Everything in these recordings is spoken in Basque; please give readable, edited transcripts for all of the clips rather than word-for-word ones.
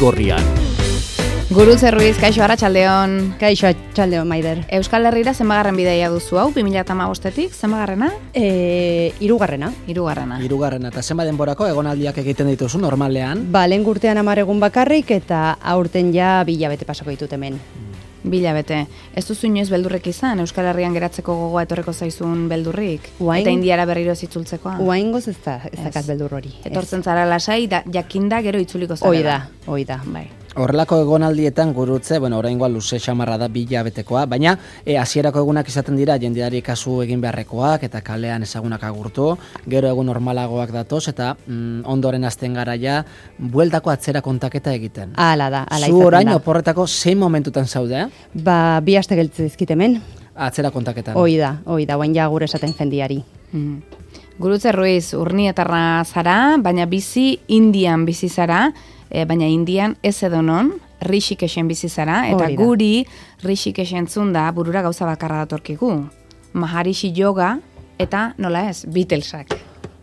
Gorrian. Gurutze Ruiz, kaixo arratsaldeon. Kaixo arratsaldeon, Maider. Euskal Herrira zenbagarren bidaia duzu hau, 2015etik, zenbagarrena? Hirugarrena. Hirugarrena, eta zenba denborako egonaldiak egiten dituzu normalean? Lehen urtean 10 egun bakarrik eta aurten ja 2 hilabete pasako ditut hemen. 2 hilabete. Ez duzu inoiz beldurrik izan, Euskal Herrian geratzeko gogoa etorreko zaizun beldurrik? Eta Indiara berriro zitzultzekoa? Oraingoz ez dakat beldur hori. Etortzen zara lasai, jakinda gero itzuliko zara. Hoi da. Bai. Horrelako egonaldietan Gurutze, oraingoa luze xamarra da 2 hilabetekoa, baina hasierako egunak izaten dira jendeari kasu egin beharrekoak eta kalean ezagunak agurtu, gero egun normalagoak datoz eta ondoren hasten gara ja bueltako atzera kontaketa egiten. Hala da, hala izaten da. Zu orain oporretako zein momentutan zaude? 2 aste geltze dizkit hemen. Atzera kontaketan. Hoi da, orain ja gure esaten jendiari. Gurutze Ruiz, urnietarra zara, baina Indian bizi zara, baina Indian ez edonon, Rishikeshen bizi zara, eta guri Rishikeshen zunda burura gauza bakarra datorkigu. Maharishi yoga eta nola ez, Beatlesak.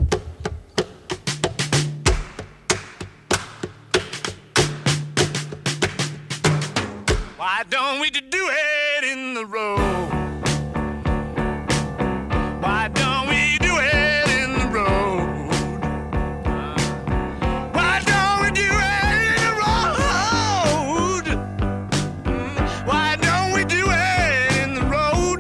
Why don't we do it in the road? Why don't we do it in the road? Why don't we do it in the road? Why don't we do it in the road?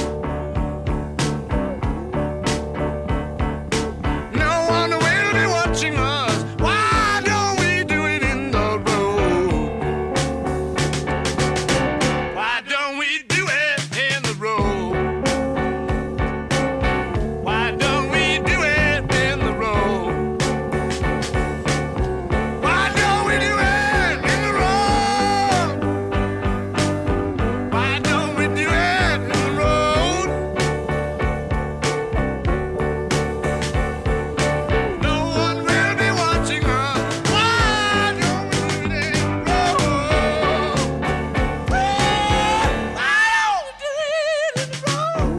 No one will be watching us. Why don't we do it in the road? Why don't we do it in the road? Why don't we do it in the road? Why don't we do it in the road? Why don't we do it in the road? No one will be watching us. Why don't we do it in the road? Why don't we do it in the road?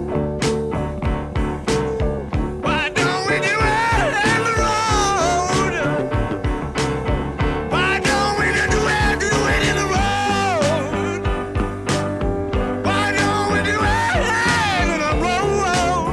Why don't we do it in the road? Why don't we do it in the road? Why don't we do it in the road?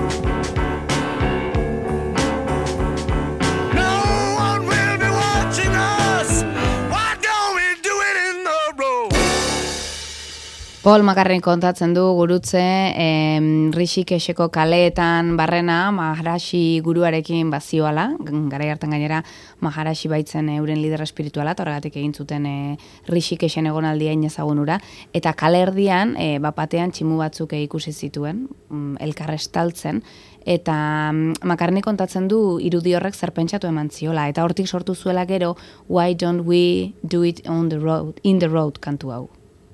No one will be watching us. Why don't we do it in the road? Paul McCartney kontatzen du Gurutze, Rishikesheko kaleetan barrena Maharishi guruarekin bazioala, garai hartan gainera Maharishi baitzen euren lider espirituala, eta horregatik egin zuten Rishikeshen egonaldia inezagun ura, eta kale erdian, bapatean tximu batzuk ikusi zituen, elkar estaltzen, eta McCartney kontatzen du irudi horrek zer pentsatu eman ziola, eta hortik sortu zuela gero Why don't we do it on the road, in the road kantu hau.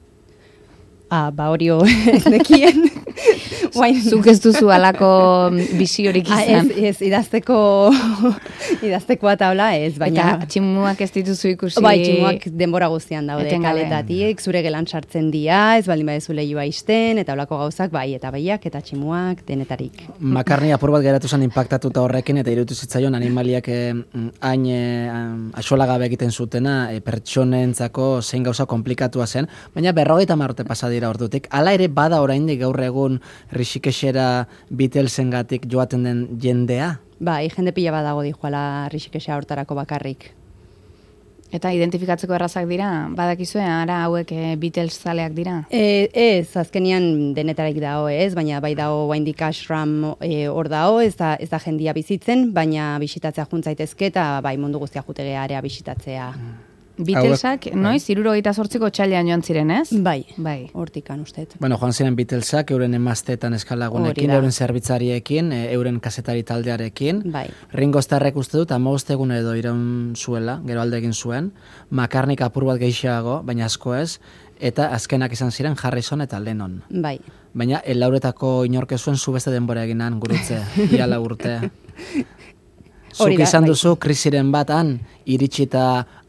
Hori ez nekien. Zuk ez duzu alako biziorik izan. Ez, idaztekoa taula ez, baina... Eta tximuak ez dituzu ikusi... Bai, tximuak denbora guztian daude, kaletatik, zure gelan sartzen dira, ez baldin badezu lehiua isten, eta olako gauzak, bai, eta baiak, eta tximuak, denetarik. McCartney apur bat geratu zen inpaktatuta horrekin, eta iruditu zitzaion animaliak hain axolagabe egiten zutena, pertsonentzako zein gauza komplikatua zen, baina 50 urte pasa dira ordutik. Hala ere bada oraindik gaur egun Rishikeshera Beatlesengatik joaten den jendea? Bai, jende pila bat dago dijoala Rishikesha hortarako bakarrik. Eta identifikatzeko errazak dira? Badakizue, ara hauek Beatles zaleak dira? Ez, azkenian denetarik dago ez, baina bai dago oraindik ashram hor dago, ez da jendia bizitzen, baina bisitatzea juntzaitezke eta bai mundu guztia jutegea area bisitatzea. Beatlesak, noiz, 78ko txailean joan ziren, ez? Bai, hortikan usteet. Joan ziren Beatlesak, euren emazteetan eskalagunekin, euren zerbitzariekin, euren kasetari taldearekin. Bai. Ringo Starrek uste dut, 15 egun edo iraun zuela, gero alde egin zuen. McCartney apur bat gehiago, baina asko ez, eta azkenak izan ziren Harrison eta Lennon. Bai. Baina, lauretako inorke zuen zu beste denbora eginan, Gurutze, ia 4 urte. Zuk izan duzu krisiren batan, iritsita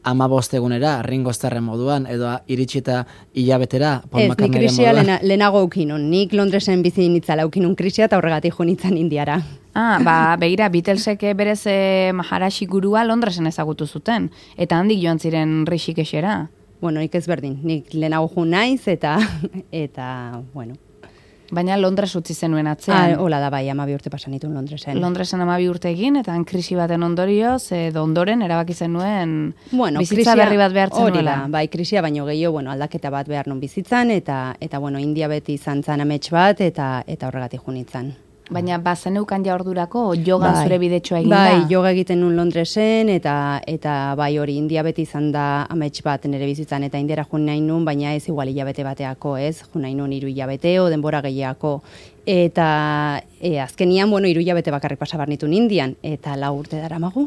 15 egunera, Ringo Starren moduan, edo iritsita hilabetera, Paul Ez, nik McCartneyren krisia moduan. lehenago aukinun. Nik Londresen bizi nitzala aukinun krisia eta horregatik jo nintzen Indiara. Begira, Beatlesek berez Maharashi gurua Londresen ezagutu zuten, eta handik joan ziren Rishikeshera. Bueno, nik ez berdin. Nik lehenago jo naiz eta bueno. Baina Londres utzi zenuen atzean. Hola da bai, 12 urte pasan nituen Londresen. Londresen 12 urte egin, eta krisi baten ondorioz, edo ondoren erabaki zenuen bizitza krisia- berri bat behar hori zenuela. da, bai, krisia baino gehiago, aldaketa bat behar nun bizitzan, eta bueno, India beti izan zan amets bat, eta horregatik jo nintzen. Baina bazeneukan ja ordurako jogan zure bidetxoa egin Bai, da? yoga egiten nun Londresen, eta bai hori, India beti izan da amets bat nire bizitzan, eta Indiara jun nahi nun, baina ez igual hilabete bateako, ez? Jun nahi nun 3 hilabete, o denbora gehiako. Eta azkenian, 3 hilabete bakarrik pasabar nituen Indian, eta 4 urte daramagu.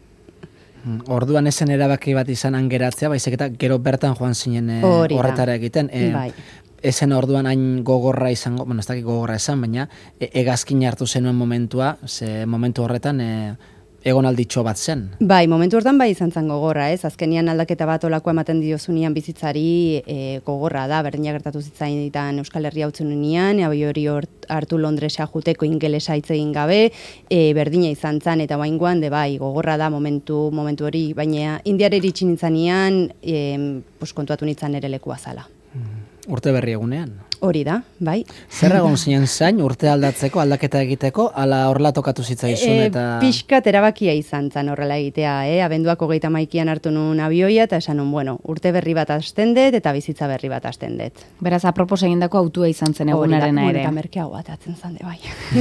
Orduan esen erabaki bat izan geratzea, baizik eta gero bertan joan zinen Hori da. horretara egiten. Bai. Esen orduan hain gogorra izango, bueno, ez dakit gogorra esan, baina hegazkin hartu zenuen momentua, ze momentu horretan egonalditxo bat zen. Bai, momentu hortan bai izan zen gogorra, ez? Azkenian aldaketa bat olako ematen diozunean bizitzari gogorra da, berdina gertatu zitzaidan Euskal Herria utzen unean, abai hori hartu Londresa juteko ingelesa hitz egin gabe, berdina izan zen, eta baingoan, bai, gogorra da momentu hori, baina Indiara iritsi nintzanean, kontuatu nintzen ere lekua zala. Urte berri egunean. Hori da, bai. Zer egon zinen zain urte aldatzeko, aldaketa egiteko, ala horrela tokatu zitzaizun eta... Pixkat erabakia izan zen horrela egitea, abenduak 31 hartu nun abioia, eta esan nun, bueno, urte berri bat hasten dut, eta bizitza berri bat hasten dut. Beraz, apropos egindako autua izan zen egunarena ere. Eta merkeago bat atzen zan de bai.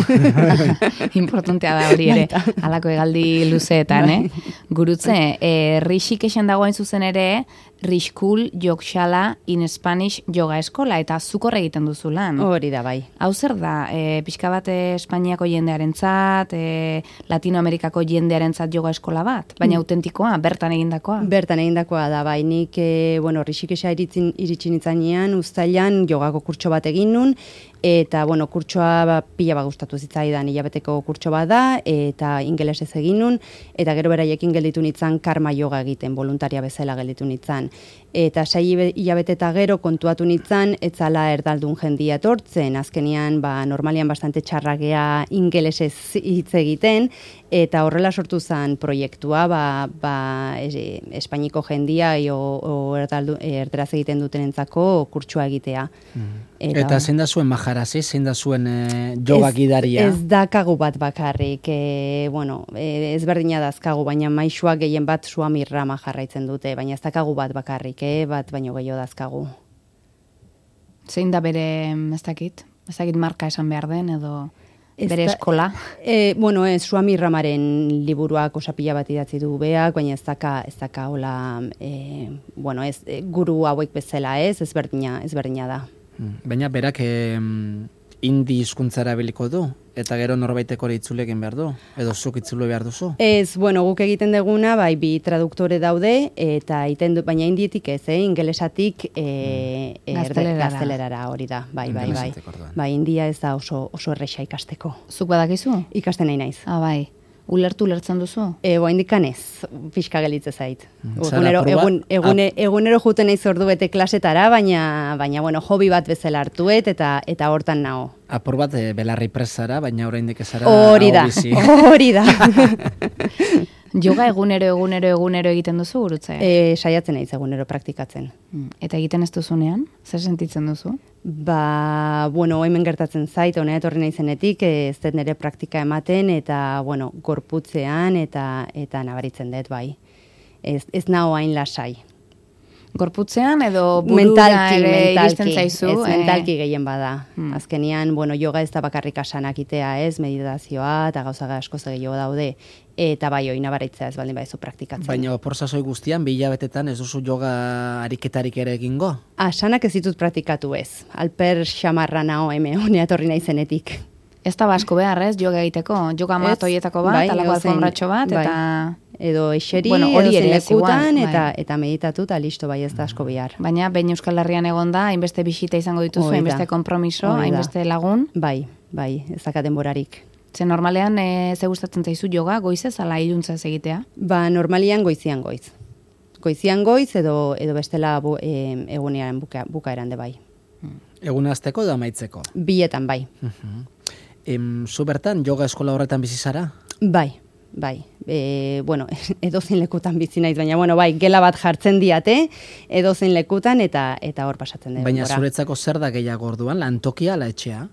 Importantea da hori ere, halako hegaldi luzeetan, Gurutze, Rishikeshen dagoen zuzen ere, Rishkul Yogshala in Spanish yoga eskola, eta zukor egiten duzu lan. Hori da, bai. Hau zer da, pixka bat Espainiako jendearentzat, Latinoamerikako jendearentzat yoga eskola bat, baina autentikoa, bertan egindakoa? Bertan egindakoa da, bai. Nik, Rishikesha iritsi nintzanean, uztailan jogako kurtso bat egin nun, eta, kurtsoa pila bat gustatu zitzaidan, hilabeteko kurtso bat da, eta ingelesez egin nun, eta gero beraiekin gelditu nintzen karma yoga egiten, voluntaria bezala gelditu nintzen. Eta 6 hilabete eta gero kontuatu nintzen, etzala erdaldun jendia etortzen, azkenian normalian bastante txarragea ingelesez hitz egiten, eta horrela sortu zen proiektua, Espainiko jendia o erderaz egiten dutenentzako kurtsua egitea. Eta zein da zuen Maharashi, zein da zuen yoga gidaria? Ez dakagu bat bakarrik, ez berdina dazkagu, baina maixuak gehien bat Swami Rama jarraitzen dute, baina ez dakagu bat bakarrik, bat baino gehiago dazkagu. Zein da bere, ez dakit marka esan behar den, edo bere eskola? Swami Ramaren liburuak osapila bat idatzi du beak, baina ez daka hola, guru hauek bezala ez berdina da. Baina berak hindi hizkuntzara biliko du, eta gero norbaitek hori itzule egin behar du, edo zuk itzule behar duzu? Ez, guk egiten deguna, bi traduktore daude, eta baina indietik ez, ingelesatik gaztelerara hori da, bai. Bai, India ez da oso erresa ikasteko. Zuk badakizu? Ikasten nahi naiz. Bai. Ulertzen duzu? Indikan ez, pixka gelitze zait. Egunero juten naiz ordubete klasetara, baina hobi bat bezala hartuet, eta hortan nao. Apur bat belarri presara, baina oraindik ezara hori da. Yoga egunero egiten duzu, Gurutze? Saiatzen naiz egunero praktikatzen. Eta egiten ez duzunean? Zer sentitzen duzu? Hemen gertatzen zait, hona etorri naizenetik, ez dut nire praktika ematen, eta, gorputzean, eta nabaritzen dut, bai. Ez naho hain lasai. Gorputzean edo burura ere iristen zaizu? Ez mentalki gehien bada. Azkenian, yoga ez da bakarrik asanakitea, ez, meditazioa, eta gauza asko gehiago daude. Eta bai, hori nabaritzea ez baldin baizu praktikatzen. Baina porzazoi guztian, 2 hilabetetan ez duzu yoga ariketarik ere egingo? Asanak ez ditut praktikatu ez. Alper xamarra nao honea etorri naizenetik. Ez da basko behar, ez, yoga egiteko? Yoga matoietako bat, alako alfombratxo bat, eta... Edo eseri, hori ere lekutan, eta meditatu, eta listo, bai ez da asko behar. Baina, behin Euskal Herrian egon da, hainbeste bisita izango dituzu, hainbeste kompromiso, hainbeste lagun. Bai, ezaka denborarik. Ze normalean, ze gustatzen zaizu yoga, goizez, ala iluntzez egitea? Normalian goizian goiz. goizian goiz edo bestela egunean bukaeran de bai. Egun hasteko edo amaitzeko? Bietan bai. Zu bertan, yoga eskola horretan bizi zara? Bai. Bueno, edozein lekutan bizi naiz, baina bai, gela bat jartzen diate, edozein lekutan eta hor pasatzen den. Baina zuretzako zer da gehiago orduan, lantokia ala etxea?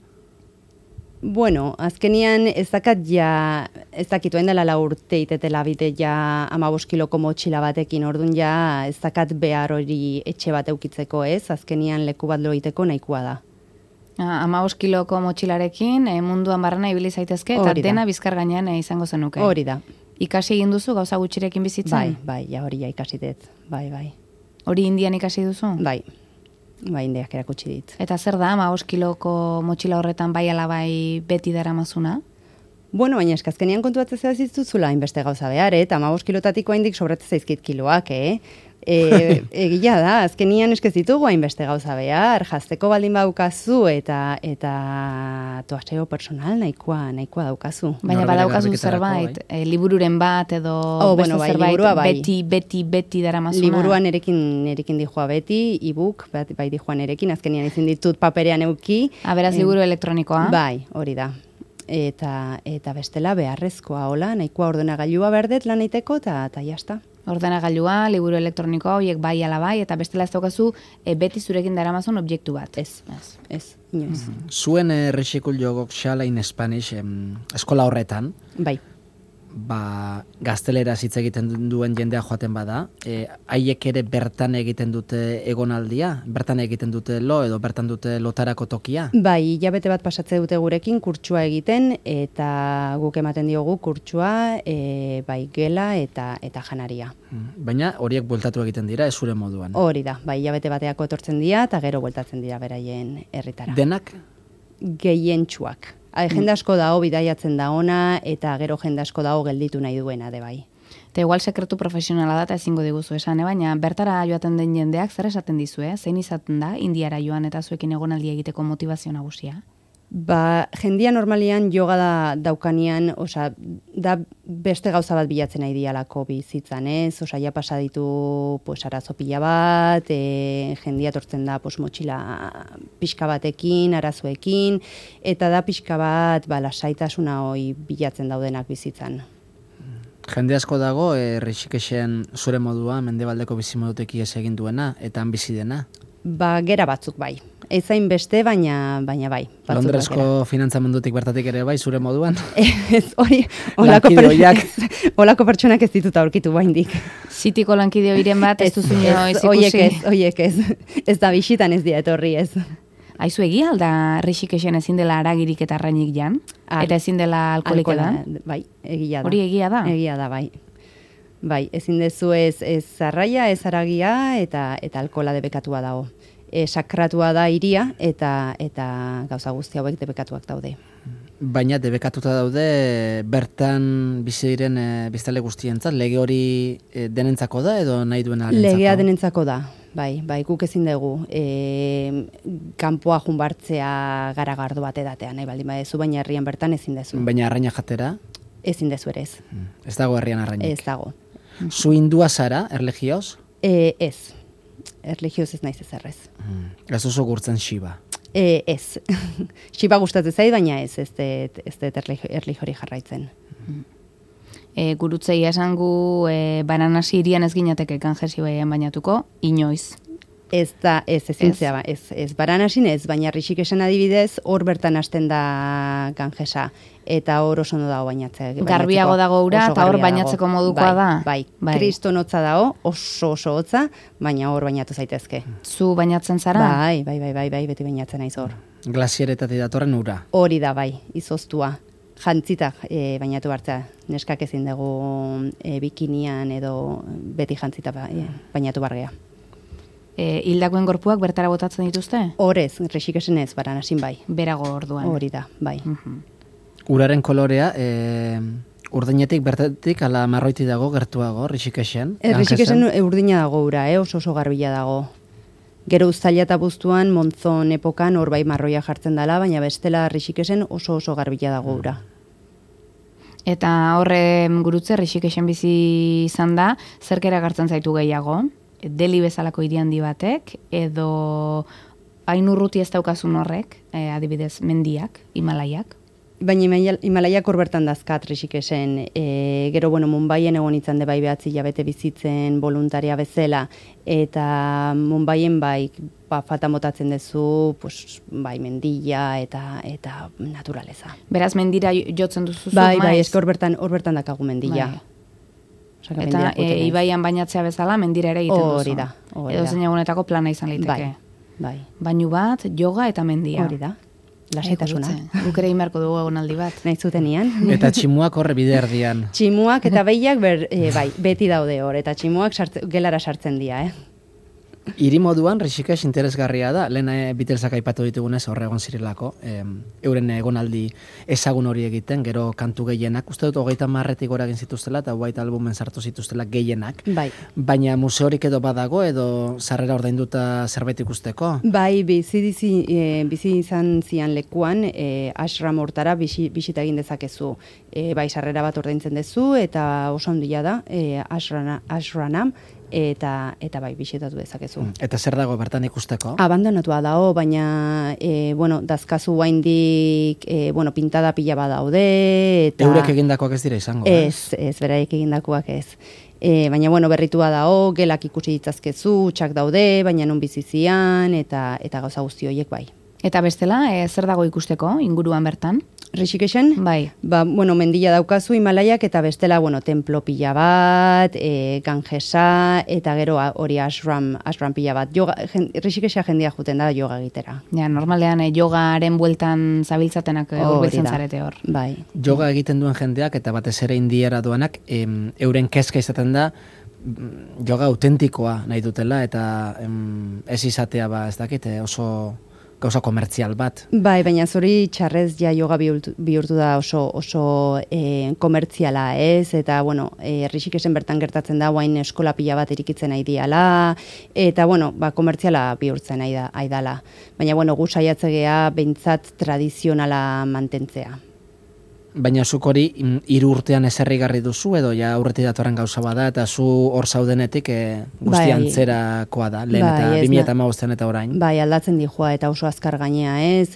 Bueno, azkenian ez dakitu dela 4 urte itetela bite ja 15 kiloko motxila batekin, orduan ja ez dakat behar hori etxe bat eukitzeko ez, azkenian leku bat loiteko nahikoa da. 15 kiloko motxilarekin munduan barrena ibili zaitezke eta dena Bizkar gainean izango zenuke. Hori da. Ikasi egin duzu gauza gutxirekin bizitzen? Bai, ja hori ja ikasi dut. Bai. Hori Indian ikasi duzu? Bai, Indiak erakutsi dit. Eta zer da 15 kiloko motxila horretan bai ala bai beti daramazuna? Bueno, baina eskazkenian kontuatzen zehaziztuzula hainbeste gauza behar, eta 15 kilotatiko haindik sobratzen zaizkit kiloak, egia da, azkenian eskezitugu hainbeste gauza behar, jazteko baldin baukazu eta toaseo personal nahikoa daukazu. Baina badaukazu zerbait, libururen bat edo beste zerbait beti daramazuna. Liburuan erekin dijoa beti, e-book, bai dijoan erekin, azkenian izin ditut paperean euki. Beraz liburu elektronikoa? Bai, hori da. Eta bestela beharrezkoa, hola, nahikoa ordenagailua berdet lan eiteko eta jazta. Ordenagailua, liburu elektronikoa, horiek bai ala bai, eta bestela ez daukazu beti zurekin daramazun objektu bat. Ez, inoiz. Zuen Rixikul Jogok Xala in Spanish eskola horretan, bai. Gazteleraz hitz egiten duen jendea joaten bada, haiek ere bertan egiten dute egonaldia, bertan egiten dute edo bertan dute lotarako tokia? Bai, hilabete bat pasatze dute gurekin kurtsua egiten, eta guk ematen diogu kurtsua, bai gela eta janaria. Baina horiek bueltatu egiten dira, ez zure moduan? Hori da, bai hilabete bateako etortzen dira, eta gero bueltatzen dira beraien herritara. Denak? Gehientsuak. Jende asko dago bidaiatzen da ona, eta gero jende asko dago gelditu nahi duena de bai. Eta igual sekretu profesionala da eta ezingo diguzu esan, baina bertara joaten den jendeak zer esaten dizu, zein izaten da Indiara joan eta zuekin egonaldia egiteko motivazio nagusia? Jendia normalian yoga daukanian, da beste gauza bat bilatzen nahi dialako bizitzan, ez? Ja pasa ditu arazo pila bat, jendia tortzen da motxila pixka batekin, arazoekin, eta da pixka bat lasaitasuna hoi bilatzen daudenak bizitzan. Jende asko dago, Rixikexen zure modua, mendebaldeko bizimoduteki ez egin duena, eta han bizi dena? Gera batzuk bai. Ezain beste, baina bai. Londresko finantzamendutik bertatik ere bai, zure moduan? Ez, hori, olako pertsonak ez dituta aurkitu baindik. Zitiko lankideo iren bat, ez duzu inoiz ikusi? Oiek ez. Ez da bisitan ez dia etorri ez. Aizu egia alda Rixikexen ezin dela aragirik eta arrainik jan? Eta ezin dela alkoholik edan? Bai, egia da. Hori egia da? Egia da, bai. Bai, ezin dezu ez arraia, ez aragia eta alkohola debekatua dago. Sakratua da iria eta gauza guzti hauek debekatuak daude. Baina debekatuta daude bertan bizi diren biztanle guztientzat, lege hori denentzako da edo nahi duena arentzako? Legea denentzako da, bai, guk ezin dugu. Kanpoa junbartzea garagardo bat edatea nahi baldin badezu, baina herrian bertan ezin dezu. Baina arraina jatera? Ezin dezu ere ez. Ez dago herrian arrainik? Ez dago. Zu hindua zara, erlegioz? Ez. Erligioz ez naiz ezerrez. Ez duzu gurtzen Shiva? Ez. Shiva gustatzen zait, baina ez dut erligiori jarraitzen. Gurutzei esangu Baranasi irian ez ginateke Ganges ibaian bainatuko, inoiz. Ez ezintzea, ez Baranasin ez, baina Rixikexen adibidez, hor bertan hasten da Gangesa, eta hor oso ondo dago bainatzea. Garbiago dago ura, eta hor bainatzeko modukoa da. Bai, kriston hotza dago, oso hotza, baina hor bainatu zaitezke. Zu bainatzen zara? Bai, beti bainatzen naiz hor. Glasieretatik datorren ura? Hori da, bai, izoztua. Jantzitak bainatu hartzea, neskak ezin dugu bikinian edo beti jantzita bainatu bargea. Hildakoen gorpuak bertara botatzen dituzte? Horez, Rixikexen ez, Baranasin bai. Berago orduan. Hori da, bai. Uraren kolorea, urdinetik bertatik ala marroiti dago gertuago, Rixikexen? Rixikexen urdina dago ura, oso garbila dago. Gero uztaila eta buztuan, montzon epokan hor bai marroia jartzen dela, baina bestela Rixikexen oso garbila dago ura. Eta horre gurutze, Rishikeshen bizi izan da, zerk erakartzen zaitu gehiago? Deli bezalako hiri handi batek, edo hain urruti ez daukazun horrek, adibidez, mendiak, Himalaiak? Baina Himalaiak hor bertan dazkat Rishikeshen, gero, bueno, Mumbaien egon itzan de bai behatzi hilabete bizitzen voluntaria bezala, eta Mumbaien bai fata motatzen dezu, pues, bai mendila eta naturaleza. Beraz, mendira jotzen duzu Bai, eske hor bertan dakagu mendila. Bai. Eta ibaian bainatzea bezala, mendira ere egiten duzu. Hori da. Edo zein egunetako plana izan liteke. Bai. Bainu bat, yoga eta mendia. Hori da. Lasaitasuna. Guk ere inberko dugu egonaldi bat. Nahi zutenian. Eta tximuak horre bide erdian. Tximuak eta behiak bai, beti daude hor, eta tximuak gelara sartzen dira, Hiri moduan, Rishikesh interesgarria da, lehen Beatlesak aipatu ditugunez horre egon zirelako, euren egonaldi ezagun hori egiten, gero kantu gehienak, uste dut 30 gora egin zituztela, eta White Albumen sartu zituztela gehienak. Bai. Baina museorik edo badago, edo sarrera ordainduta zerbait ikusteko? Bai, bizi izan zian lekuan, ashram hortara bisita egin dezakezu. Bai, sarrera bat ordaintzen dezu, eta oso handia da, ashranam, eta bai, bisitatu dezakezu. Eta zer dago bertan ikusteko? Abandonatua dago, baina, dazkazu guaindik, pintada pila badaude, eta... Eurek egindakoak ez dira izango, Ez, beraik egindakoak ez. Baina, berritua dago, gelak ikusi ditzazkezu, txak daude, baina non bizizian, eta gauza guzti horiek bai. Eta bestela, zer dago ikusteko, inguruan bertan? Rishikeshen? Bai. Mendila daukazu Himalaiak, eta bestela, templo pila bat, Gangesa, eta gero hori ashram pila bat. Rishikesha jendia juten da yoga egitera. Ja, normalean yogaren bueltan zabiltzatenak urbiltzen zarete hor. Bai. Yoga egiten duen jendeak, eta batez ere indiara duanak, euren kezka izaten da, yoga autentikoa nahi dutela, eta ez izatea ez dakit, oso gauza komertzial bat. Bai, baina zori txarrez ja yoga bihurtu da oso komertziala ez, eta Rishikeshen bertan gertatzen da, guain eskola pila bat irikitzen nahi diala, eta komertziala bihurtzen nahi dala. Baina gu saiatzegea behintzat tradizionala mantentzea. Baina zuk hori 3 urtean ezerrigarri duzu, edo ja aurretik datorren gauza bada, eta zu hor zaudenetik guzti antzerakoa da, lehen eta 2015 eta orain. Bai, aldatzen dijoa eta oso azkar gainea ez,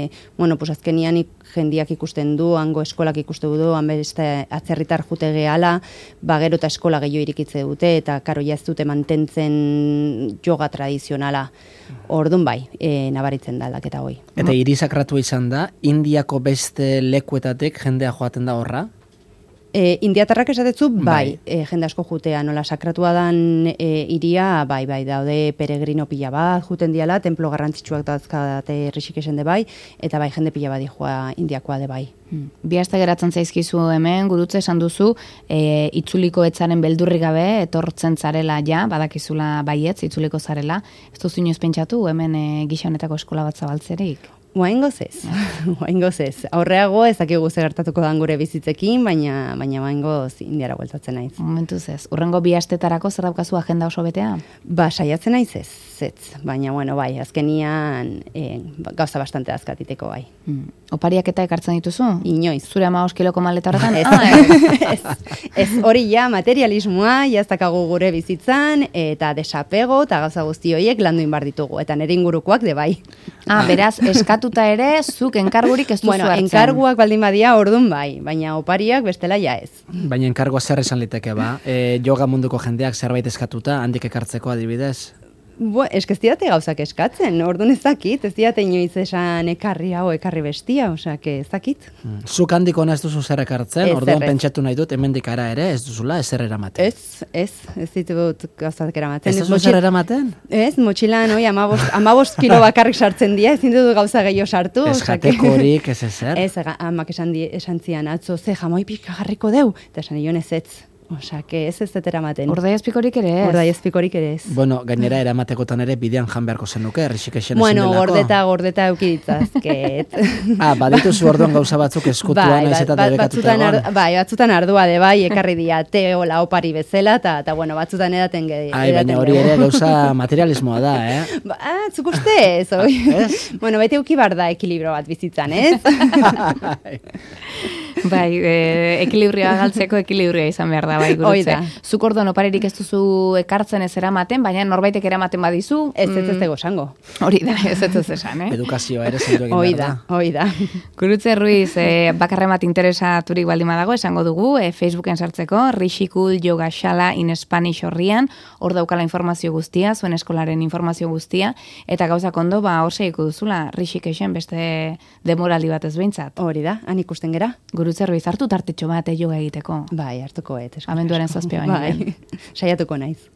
azkenian jendiak ikusten du, hango eskolak ikusten du, beste atzerritar jute gehala, gero eta eskola gehiago irikitze dute, eta karo ez dute mantentzen yoga tradizionala. Orduan bai, nabaritzen da aldaketa hoi. Eta hiri sakratua izan da, Indiako beste lekuetatik jendea joaten da horra? Indiatarrak esatetzu, bai, jende asko jutea, nola sakratua dan iria, bai, daude peregrino pila bat, juten diala, templo garrantzitsuak dauzkadate Rishikeshen de bai, eta bai, jende pila bat joa Indiakoa de bai. Bi aste geratzen zaizkizu hemen, gurutze esan duzu, itzuliko etzaren beldurri gabe, etortzen zarela ja, badakizula baietz, itzuliko zarela, ez duzu inoiz pentsatu hemen gisa honetako eskola bat zabaltzerik? Oaingoz ez. Aurreago ezakigu ze gertatuko dan gure bizitzekin, baina oaingoz Indiara bueltatzen naiz. Momentuz ez. Urrengo 2 astetarako zer daukazu agenda oso betea? Saiatzen naiz ez. Baina bai, azkenian gauza bastante azkatiteko bai. Opariak eta ekartzen dituzu? Inoiz. Zure 15 kiloko maleta horretan? Ez, hori ja, materialismoa, jaztakagu gure bizitzan, eta desapego, eta gauza guzti horiek landu inbar ditugu, eta nire ingurukoak de bai. Beraz, eskatuta ere, zuk enkargurik ez duzu hartzen. Enkarguak baldin badia ordun bai, baina opariak bestela ja ez. Baina enkargua zer esan liteke ba? Yoga munduko jendeak zerbait eskatuta, handik ekartzeko adibidez? Ez diate gauzak eskatzen, orduan ez dakit, ez diate inoiz esan ekarri hau, ekarri bestia, ez dakit. Zuk handik ona ez duzu zer ekartzen, orduan pentsatu nahi dut, hemendik ara ere, ez duzula, ezer eramaten. Ez ditut gauzak eramaten. Ez duzu zer eramaten? Ez, motxilan, 15 kilo bakarrik sartzen dira, ezin dut gauza gehiago sartu. Ez jatekorik, ez ezer? Ez, amak esan zian, atzo, ze jamoi pika jarriko deu, eta esan nion ez. Ez eramaten. Ordaiazpikorik ere ez? Ordaiazpikorik ere ez. Gainera eramatekotan ere bidean jan beharko zenuke, Rishikeshen ezin delako. Gordeta eukiditzazket. Badituzu orduan gauza batzuk eskutuan naiz eta debekatuta egon. Batzutan ardua de bai, ekarri diate, ola opari bezala, eta batzutan edaten gehi. Baina hori ere gauza materialismoa da, Zuk uste ez? Beti euki bar da ekilibro bat bizitzan, ez? Bai, ekilibrioa galtzeko ekilibrioa izan behar da, bai, Hoi gurutze. da. Zuk orduan oparerik ez duzu ekartzen ez eramaten, baina norbaitek eramaten badizu. Ez dugu esango. Hori da, ez esan, Edukazioa ere zendu egin Hoi behar da, hoi da. Gurutze Ruiz, bakarren bat interesaturik baldin badago, esango dugu, Facebooken sartzeko, Rishikul Yoga Shala in Spanish horrian, hor daukala informazio guztia, zuen eskolaren informazio guztia, eta gauzak ondo, hor segiko duzula, Rishikesen beste demoraldi bat ez behintzat. Hori da, han ikusten gera. Gurutze Ruiz, hartu tartetxo bat yoga egiteko. Bai, hartuko et. Abenduaren 7 baino Bai, saiatuko naiz.